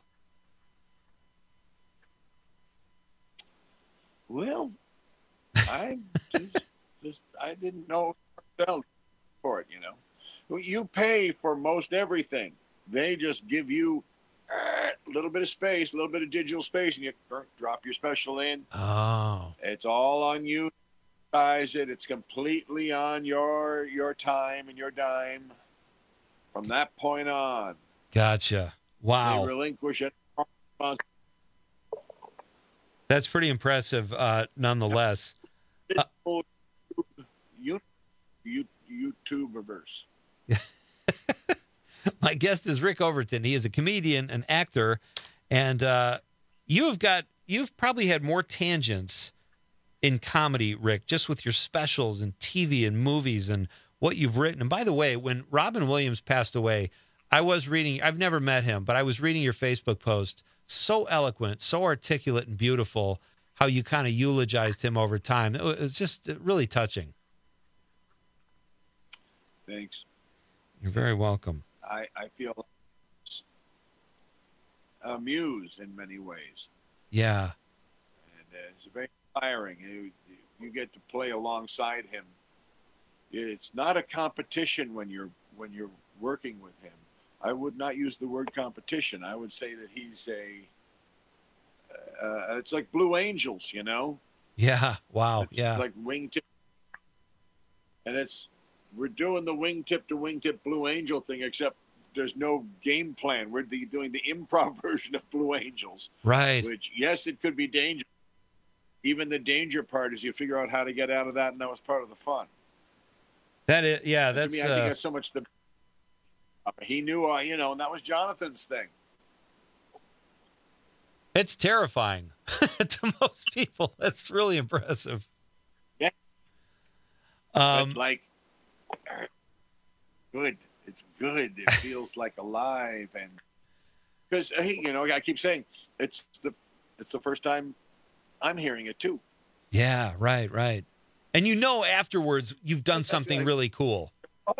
Well, I just, just I didn't know for it, you know. You pay for most everything. They just give you a little bit of space, a little bit of digital space, and you drop your special in. Oh. It's all on you. Size it. It's completely on your your time and your dime. From that point on. Gotcha. Wow. They relinquish it. That's pretty impressive, uh, nonetheless. Uh, you, you, YouTube reverse. My guest is Rick Overton. He is a comedian, an actor, and uh, you have got you've probably had more tangents in comedy, Rick, just with your specials and T V and movies and what you've written. And by the way, when Robin Williams passed away, I was reading. I've never met him, but I was reading your Facebook post. So eloquent, so articulate and beautiful. How you kind of eulogized him over time. It was just really touching. Thanks. You're very welcome. I, I feel amused in many ways. Yeah. And uh, it's very inspiring. You, you get to play alongside him. It's not a competition when you're when you're working with him. I would not use the word competition. I would say that he's a. Uh, it's like Blue Angels, you know. Yeah. Wow. It's yeah. like wingtip, and it's. We're doing the wingtip to wingtip Blue Angel thing, except there's no game plan. We're the, doing the improv version of Blue Angels. Right. Which, yes, it could be dangerous. Even the danger part is you figure out how to get out of that, and that was part of the fun. That is, yeah, And that's. to me, I think uh, that's so much the. He knew, uh, you know, and that was Jonathan's thing. It's terrifying to most people. That's really impressive. Yeah. Um, but like. Good. It's good. It feels like alive, and because hey, you know, I keep saying it's the it's the first time I'm hearing it too. Yeah. Right. Right. And you know, afterwards, you've done something like- really cool.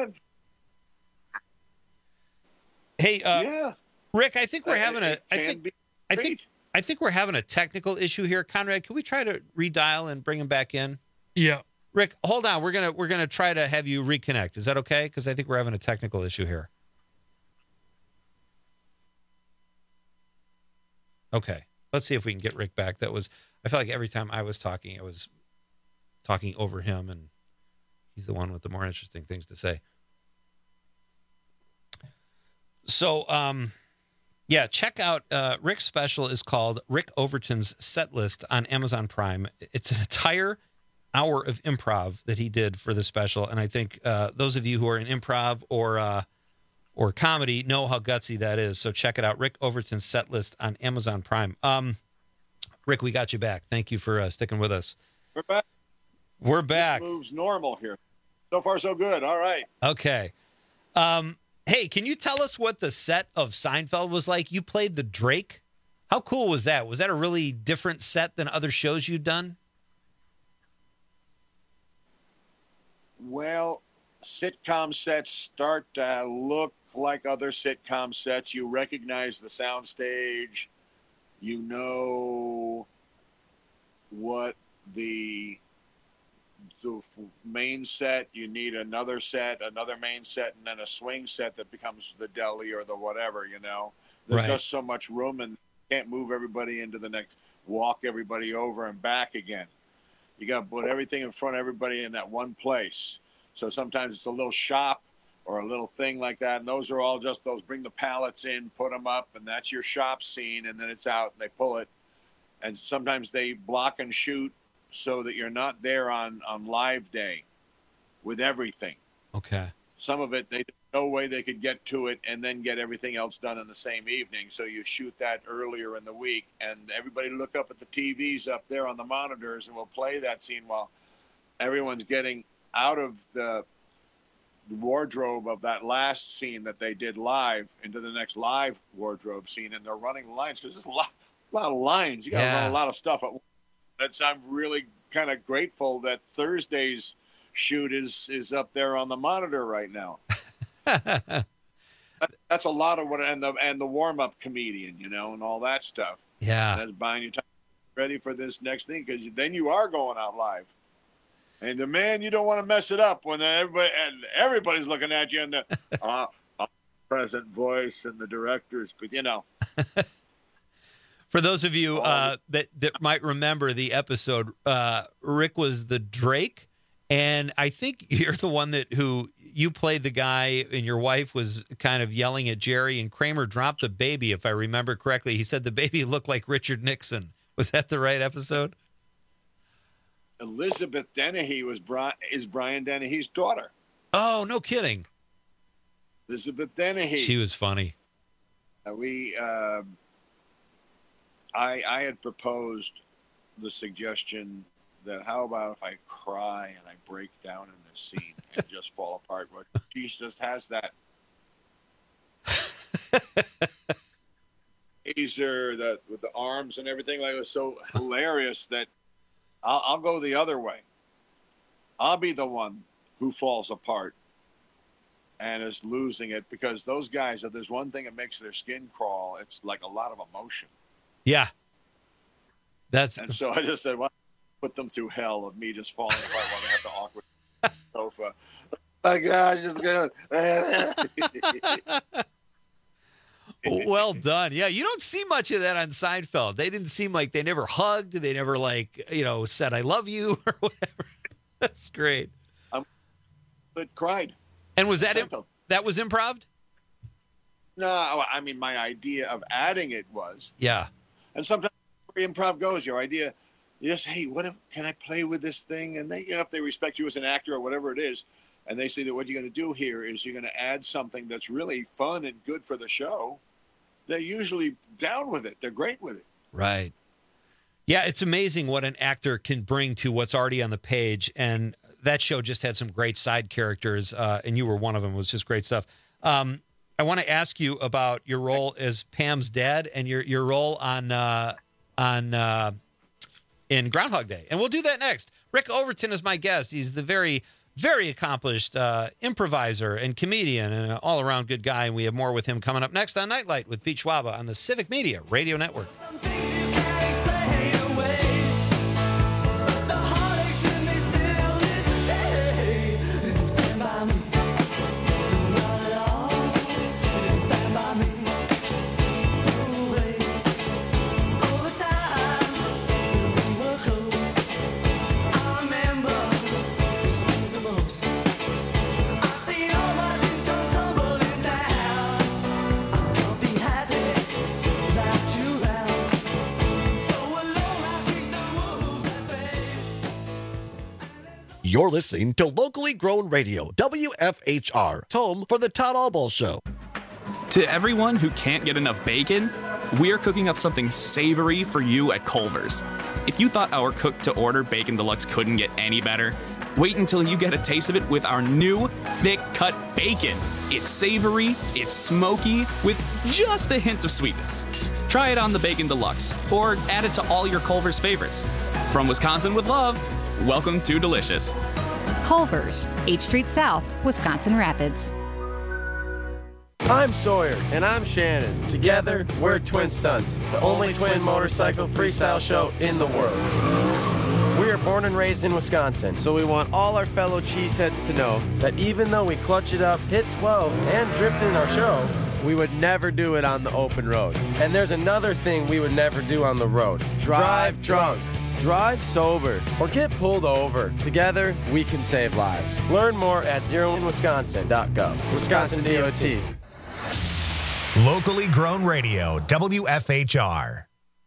Hey, uh, yeah, Rick, I think we're Uh, having a. it I can think. be I think. I think we're having a technical issue here, Conrad. Can we try to redial and bring him back in? Yeah. Rick, hold on. We're gonna we're gonna try to have you reconnect. Is that okay? Because I think we're having a technical issue here. Okay, let's see if we can get Rick back. That was I felt like every time I was talking, I was talking over him, and he's the one with the more interesting things to say. So, um, yeah, check out uh, Rick's special is called Rick Overton's Set List on Amazon Prime. It's an entire hour of improv that he did for the special. And I think uh, those of you who are in improv or uh, or comedy know how gutsy that is. So check it out. Rick Overton's set list on Amazon Prime. Um, Rick, we got you back. Thank you for uh, sticking with us. We're back. We're back. This moves normal here. So far, so good. All right. Okay. Um, hey, can you tell us what the set of Seinfeld was like? You played the Drake. How cool was that? Was that a really different set than other shows you'd done? Well, sitcom sets start to look like other sitcom sets. You recognize the soundstage. You know what the, the main set, you need another set, another main set, and then a swing set that becomes the deli or the whatever, you know. There's Right. just so much room, and you can't move everybody into the next, walk everybody over and back again. You got to put everything in front of everybody in that one place. So sometimes it's a little shop or a little thing like that. And those are all just those, bring the pallets in, put them up, and that's your shop scene. And then it's out and they pull it. And sometimes they block and shoot so that you're not there on, on live day with everything. Okay. Some of it, they no way they could get to it and then get everything else done in the same evening. So you shoot that earlier in the week, and everybody look up at the T Vs up there on the monitors, and we'll play that scene while everyone's getting out of the wardrobe of that last scene that they did live into the next live wardrobe scene, and they're running lines because there's a lot, a lot of lines. You got to Yeah. run a lot of stuff. That's I'm really kind of grateful that Thursday's shoot is is up there on the monitor right now. that, that's a lot of what, and the and the warm up comedian, you know, and all that stuff. Yeah, that's buying you time ready for this next thing, because then you are going out live. And the man, you don't want to mess it up when everybody and everybody's looking at you, and the uh, uh, present voice and the directors, but you know. For those of you uh, that that might remember the episode, uh, Rick was the Drake, and I think you're the one that who you played the guy, and your wife was kind of yelling at Jerry, and Kramer dropped the baby, if I remember correctly. He said the baby looked like Richard Nixon. Was that the right episode? Elizabeth Dennehy was Brian, is Brian Dennehy's daughter. Oh, no kidding. Elizabeth Dennehy. She was funny. Uh, we, uh, I, I had proposed the suggestion that how about if I cry and I break down in this scene and just fall apart? But she just has that laser that with the arms and everything. Like, it was so hilarious that I'll, I'll go the other way. I'll be the one who falls apart and is losing it, because those guys, if there's one thing that makes their skin crawl, it's like a lot of emotion. Yeah. That's and so I just said, well, put them through hell of me just falling apart while they have the awkward sofa. Oh my God, just gonna. Well done. Yeah, you don't see much of that on Seinfeld. They didn't seem like they never hugged. They never, like, you know, said, I love you or whatever. That's great. Um, but cried. And was that, imp- that was improv? No, I mean, my idea of adding it was. Yeah. And sometimes where improv goes, your idea, you just, hey, what if, can I play with this thing? And they, you know, if they respect you as an actor or whatever it is, and they say that what you're going to do here is you're going to add something that's really fun and good for the show, they're usually down with it. They're great with it. Right. Yeah, it's amazing what an actor can bring to what's already on the page. And that show just had some great side characters, uh, and you were one of them. It was just great stuff. Um, I want to ask you about your role as Pam's dad and your your role on uh, on uh, in Groundhog Day, and we'll do that next. Rick Overton is my guest. He's the very very accomplished uh, improviser and comedian and an all around good guy. And we have more with him coming up next on Nightlight with Pete Schwaba on the Civic Media Radio Network. You're listening to locally grown radio, W F H R, home for the Todd Albaugh Show. To everyone who can't get enough bacon, we're cooking up something savory for you at Culver's. If you thought our cooked-to-order Bacon Deluxe couldn't get any better, wait until you get a taste of it with our new thick-cut bacon. It's savory, it's smoky, with just a hint of sweetness. Try it on the Bacon Deluxe, or add it to all your Culver's favorites. From Wisconsin with love, welcome to Delicious. Culver's, eighth Street South, Wisconsin Rapids. I'm Sawyer. And I'm Shannon. Together, we're Twin Stunts, the only twin motorcycle freestyle show in the world. We are born and raised in Wisconsin, so we want all our fellow cheeseheads to know that even though we clutch it up, hit twelve, and drift in our show, we would never do it on the open road. And there's another thing we would never do on the road. Drive drunk. Drive sober or get pulled over. Together, we can save lives. Learn more at zero in wisconsin dot gov. Wisconsin D O T. Locally grown radio, W F H R.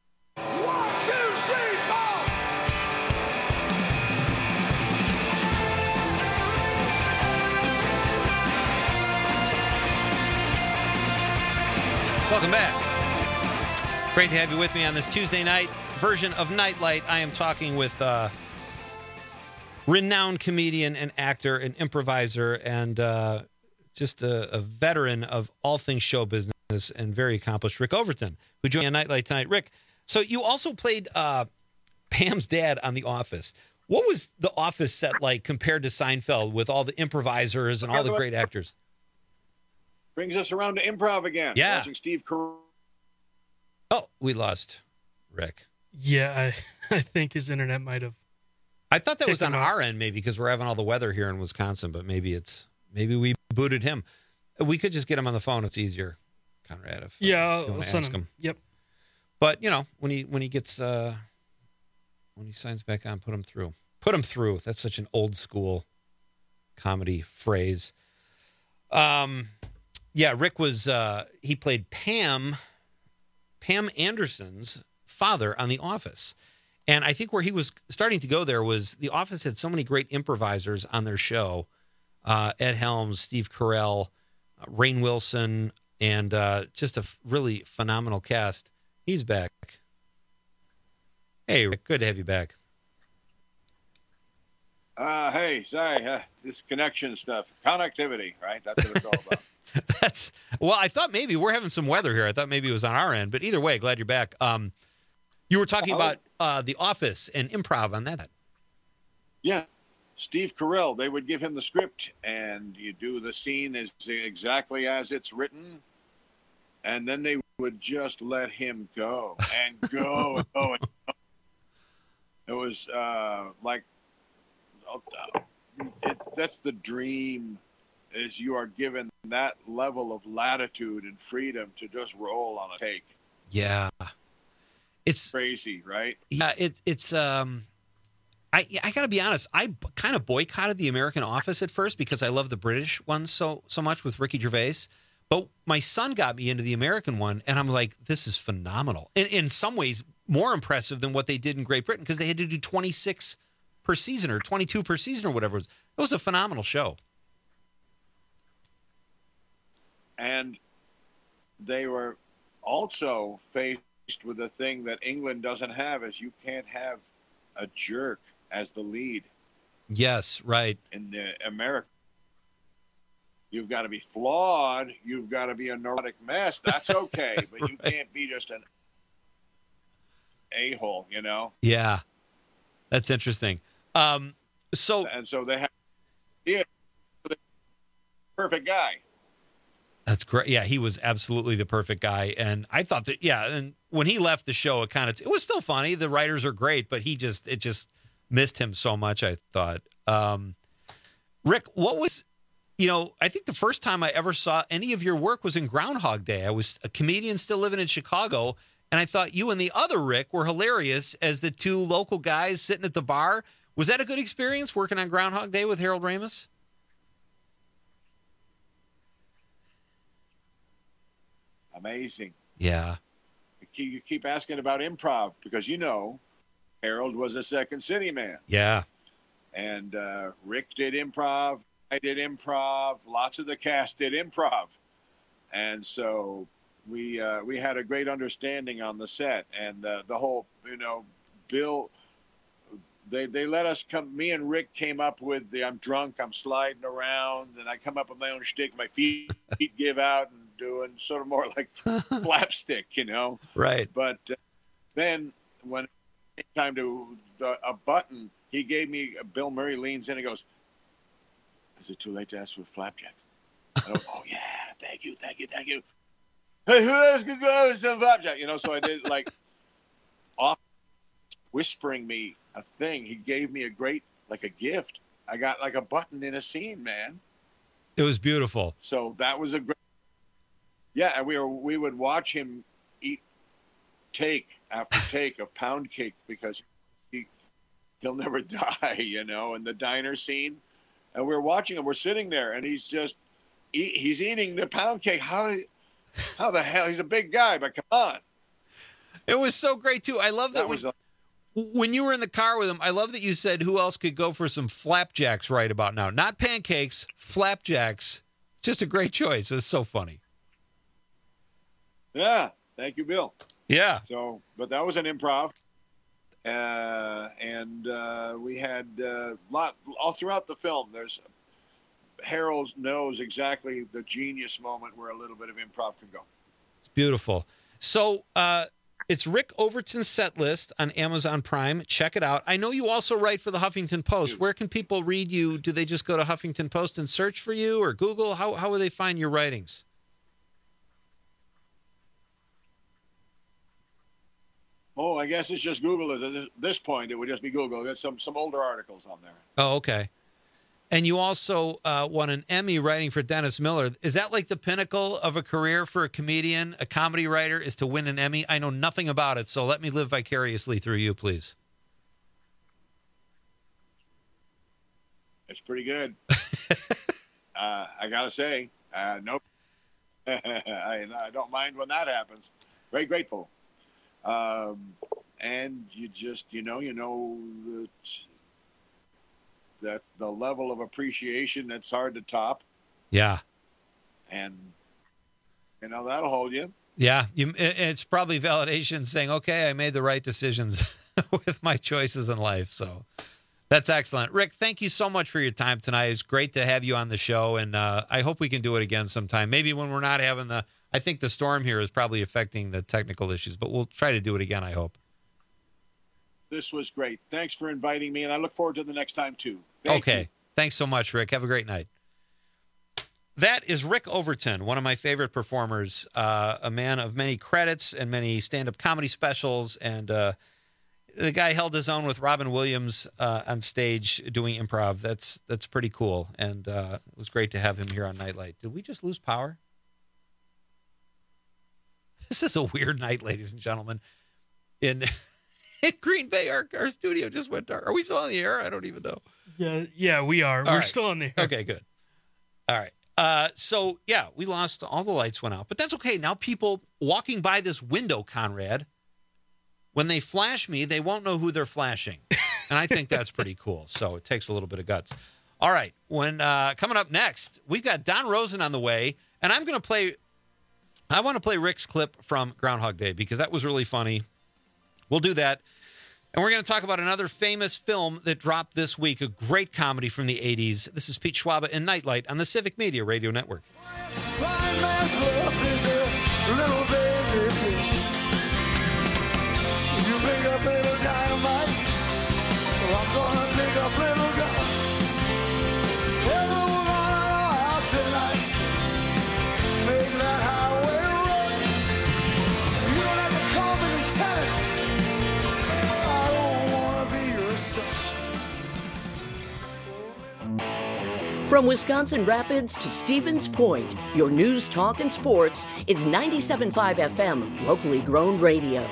Welcome back. Great to have you with me on this Tuesday night version of Nightlight. I am talking with uh, renowned comedian and actor and improviser and uh, just a, a veteran of all things show business and very accomplished Rick Overton, who joined me on Nightlight tonight. Rick, so you also played uh, Pam's dad on The Office. What was The Office set like compared to Seinfeld with all the improvisers and all the great actors? Brings us around to improv again. Yeah. Watching Steve Carell. Oh, we lost Rick. Yeah, I, I think his internet might have. I thought that was on him out. our end, maybe, because we're having all the weather here in Wisconsin, but maybe it's maybe we booted him. We could just get him on the phone. It's easier, Conrad. If, uh, Yeah, if you I'll wanna send ask him. him. Yep. But you know, when he when he gets uh, when he signs back on, put him through. Put him through. That's such an old school comedy phrase. Um, yeah, Rick was uh, he played Pam, Pam Anderson's father on The Office. And I think where he was starting to go there was The Office had so many great improvisers on their show. Uh, Ed Helms, Steve Carell, uh, Rainn Wilson, and uh, just a f- really phenomenal cast. He's back. Hey, Rick, good to have you back. Uh, hey, sorry, uh, this connection stuff. Connectivity, right? That's what it's all about. That's well, I thought maybe we're having some weather here. I thought maybe it was on our end, but either way, glad you're back. Um, you were talking Oh. about uh, The Office and improv on that. Yeah. Steve Carell, they would give him the script, and you do the scene as exactly as it's written, and then they would just let him go and go and go. And go. It was uh, like, it, that's the dream, is you are given that level of latitude and freedom to just roll on a take. Yeah, it's crazy, right? Yeah, it, it's. Um, I I gotta be honest. I b- kind of boycotted the American Office at first because I love the British one so so much with Ricky Gervais. But my son got me into the American one, and I'm like, this is phenomenal. In in some ways, more impressive than what they did in Great Britain because they had to do twenty-six per season or twenty-two per season or whatever. It was, it was a phenomenal show. And they were also faced with a thing that England doesn't have, is you can't have a jerk as the lead Yes, right. in the America. You've got to be flawed. You've got to be a neurotic mess. That's okay, but you can't be just an a-hole, you know? Yeah, that's interesting. Um, so and so they have yeah, the perfect guy. That's great. Yeah, he was absolutely the perfect guy. And I thought that, yeah, and when he left the show, it kind of, it was still funny. The writers are great, but he just, it just missed him so much, I thought. Um, Rick, what was, you know, I think the first time I ever saw any of your work was in Groundhog Day. I was a comedian still living in Chicago, and I thought you and the other Rick were hilarious as the two local guys sitting at the bar. Was that a good experience working on Groundhog Day with Harold Ramis? Amazing. Yeah. You keep, you keep asking about improv because, you know, Harold was a Second City man. Yeah. And uh, Rick did improv. I did improv. Lots of the cast did improv. And so we uh, we had a great understanding on the set. And uh, the whole, you know, Bill, they they let us come. Me and Rick came up with the I'm drunk, I'm sliding around, and I come up with my own shtick. My feet, feet give out and doing sort of more like slapstick, you know. Right. But uh, then when it came time to the, a button, he gave me, Bill Murray leans in and goes, "Is it too late to ask for flapjacks?" I go, "Oh, yeah, thank you, thank you, thank you. Hey, who else could go with some flapjack?" You know, so I did like off whispering me a thing. He gave me a great, like a gift. I got like a button in a scene, man. It was beautiful. So that was a great, yeah, and we were, we would watch him eat take after take of pound cake because he, he'll never die, you know, in the diner scene. And we're watching him, we're sitting there, and he's just, eat, he's eating the pound cake. How, how the hell? He's a big guy, but come on. It was so great, too. I love that, that was when, when you were in the car with him, I love that you said who else could go for some flapjacks right about now. Not pancakes, flapjacks. Just a great choice. It's so funny. Yeah. Thank you, Bill. Yeah. So, but that was an improv. Uh, and uh, we had uh, lot all throughout the film. There's Harold knows exactly the genius moment where a little bit of improv can go. It's beautiful. So uh, it's Rick Overton's Set List on Amazon Prime. Check it out. I know you also write for the Huffington Post. Where can people read you? Do they just go to Huffington Post and search for you, or Google? How how will they find your writings? Oh, I guess it's just Google. At this point, it would just be Google. There's some some older articles on there. Oh, okay. And you also uh, won an Emmy writing for Dennis Miller. Is that like the pinnacle of a career for a comedian, a comedy writer, is to win an Emmy? I know nothing about it, so let me live vicariously through you, please. It's pretty good. uh, I gotta say, uh, nope. I, I don't mind when that happens. Very grateful. Um, and you just, you know, you know that that the level of appreciation that's hard to top. Yeah. And, you know, that'll hold you. Yeah. You, it's probably validation saying, okay, I made the right decisions with my choices in life. So that's excellent. Rick, thank you so much for your time tonight. It's great to have you on the show. And uh, I hope we can do it again sometime. Maybe when we're not having the, I think the storm here is probably affecting the technical issues, but we'll try to do it again, I hope. This was great. Thanks for inviting me, and I look forward to the next time, too. Thank okay. you. Thanks so much, Rick. Have a great night. That is Rick Overton, one of my favorite performers, uh, a man of many credits and many stand-up comedy specials, and uh, the guy held his own with Robin Williams uh, on stage doing improv. That's that's pretty cool, and uh, it was great to have him here on Nightlight. Did we just lose power? This is a weird night, ladies and gentlemen. In in Green Bay, our, our studio just went dark. Are we still on the air? I don't even know. Yeah, yeah, we are. All We're right. still on the air. Okay, good. All right. Uh, so, yeah, we lost, all the lights went out. But that's okay. Now people walking by this window, Conrad, when they flash me, they won't know who they're flashing. And I think that's pretty cool. So it takes a little bit of guts. All right. When uh, coming up next, we've got Don Rosen on the way. And I'm going to play, I want to play Rick's clip from Groundhog Day because that was really funny. We'll do that. And we're going to talk about another famous film that dropped this week, a great comedy from the eighties. This is Pete Schwaba in Nightlight on the Civic Media Radio Network. From Wisconsin Rapids to Stevens Point, your news, talk, and sports is ninety-seven point five F M, locally grown radio.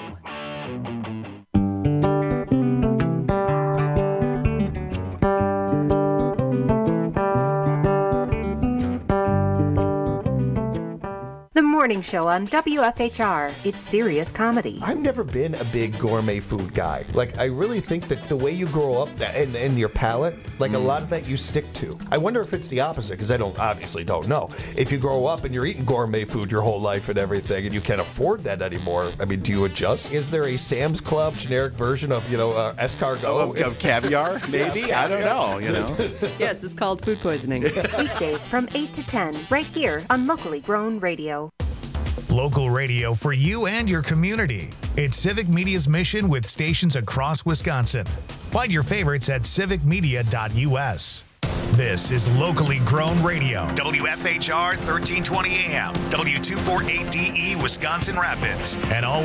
The more morning show on W F H R. It's serious comedy. I've never been a big gourmet food guy. Like, I really think that the way you grow up and, and your palate, like mm. a lot of that you stick to. I wonder if it's the opposite, because I don't obviously don't know. If you grow up and you're eating gourmet food your whole life and everything, and you can't afford that anymore, I mean, do you adjust? Is there a Sam's Club generic version of, you know, uh, escargot? Of, of caviar, maybe? Yeah, I don't know, you know. Yes, it's called food poisoning. Weekdays from eight to ten, right here on Locally Grown Radio. Local radio for you and your community. It's Civic Media's mission with stations across Wisconsin. Find your favorites at civic media dot U S. This is Locally Grown Radio. W F H R thirteen twenty A M, W two forty-eight D E, Wisconsin Rapids. And all